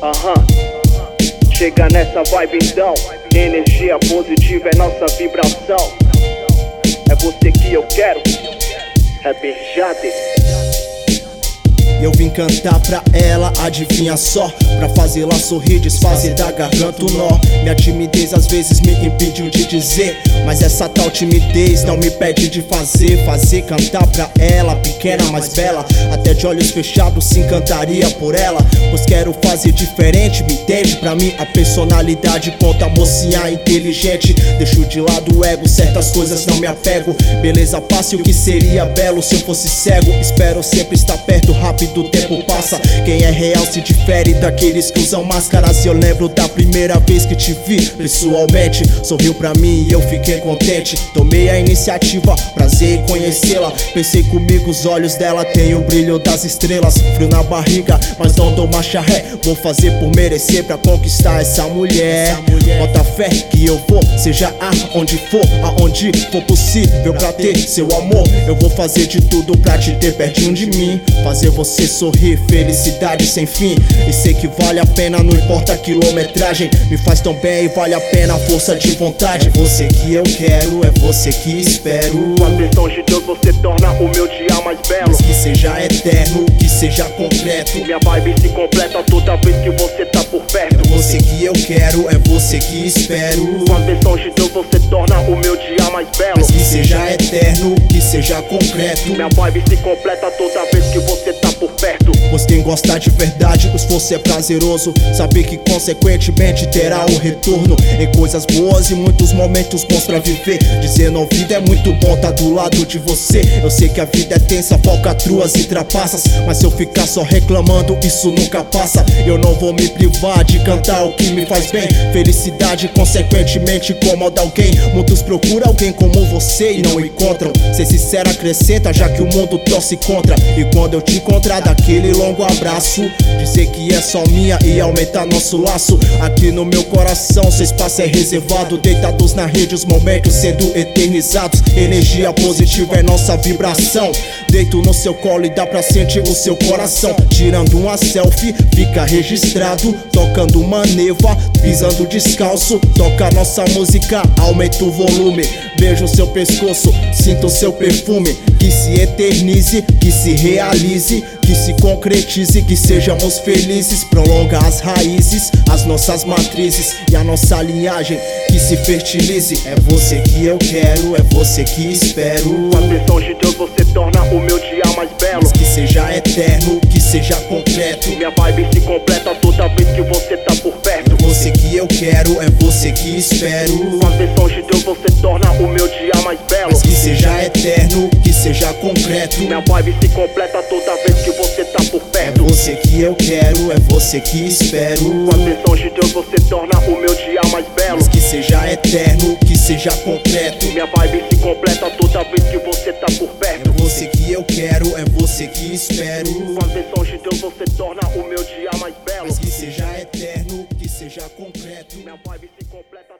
Chega nessa vibe então, energia positiva é nossa vibração. É você que eu quero, Rapper Jade. Eu vim cantar pra ela, adivinha só, pra fazê-la sorrir, desfazer da garganta o nó. Minha timidez às vezes me impediu de dizer, mas essa tal timidez não me impede de fazer cantar pra ela, pequena mas bela. Até de olhos fechados se encantaria por ela, pois quero fazer diferente, me entende? Pra mim a personalidade conta, mocinha inteligente. Deixo de lado o ego, certas coisas não me apego. Beleza passa e o que seria belo se eu fosse cego. Espero sempre estar perto, rápido o tempo passa. Quem é real se difere daqueles que usam máscaras. Eu lembro da primeira vez que te vi pessoalmente, sorriu pra mim e eu fiquei contente. Tomei a iniciativa, prazer em conhecê-la. Pensei comigo, os olhos dela têm o brilho das estrelas. Frio na barriga, mas não dou marcha ré. Vou fazer por merecer pra conquistar essa mulher. Bota fé que eu vou, seja aonde for possível pra ter seu amor. Eu vou fazer de tudo pra te ter pertinho de mim, fazer você sorrir, felicidade sem fim. E sei que vale a pena, não importa a quilometragem. Me faz tão bem e vale a pena a força de vontade. É você que eu quero, é você que espero. Com a bênção de Deus você torna o meu dia mais belo. Mas que seja eterno, que seja concreto. Minha vibe se completa toda vez que você tá por perto. É você que eu quero, é você que espero. Com a bênção de Deus você torna o meu dia mais belo. Mas que seja eterno, que seja concreto. Minha vibe se completa toda vez que você tá por perto. Pois quem gosta de verdade, o esforço é prazeroso. Saber que consequentemente terá um retorno em coisas boas e muitos momentos bons pra viver. Dizendo a vida é muito bom tá do lado de você. Eu sei que a vida é tensa, falcatruas e trapaças, mas se eu ficar só reclamando, isso nunca passa. Eu não vou me privar de cantar o que me faz bem. Felicidade consequentemente incomoda alguém. Muitos procuram alguém como você e não encontram. Ser sincero acrescenta, já que o mundo torce contra. E quando eu te encontrar, daquele longo abraço, dizer que é só minha e aumentar nosso laço. Aqui no meu coração seu espaço é reservado. Deitados na rede os momentos sendo eternizados. Energia positiva é nossa vibração. Deito no seu colo e dá pra sentir o seu coração. Tirando uma selfie, fica registrado. Tocando uma neva, pisando descalço. Toca nossa música, aumenta o volume. Beijo seu pescoço, sinto seu perfume. Que se eternize, que se realize, que se concretize, que sejamos felizes. Prolonga as raízes, as nossas matrizes e a nossa linhagem que se fertilize. É você que eu quero, é você que espero. Com a bênção de Deus você torna o meu dia mais belo. Mas que seja eterno, que seja concreto. Minha vibe se completa toda vez que você tá por perto. É você que eu quero, é você que espero. Com a bênção de Deus você torna o meu dia mais belo. Mas que seja eterno, que seja concreto. Minha vibe se completa toda vez que você tá por É perto. você que eu quero, é você que espero. Com a bênção de Deus você torna o meu dia mais belo. Mas que seja eterno, que seja concreto. Minha vibe se completa toda vez que você tá por perto. É você que eu quero, é você que espero. Com a bênção de Deus você torna o meu dia mais belo. Mas que seja eterno, que seja concreto. Minha vibe se completa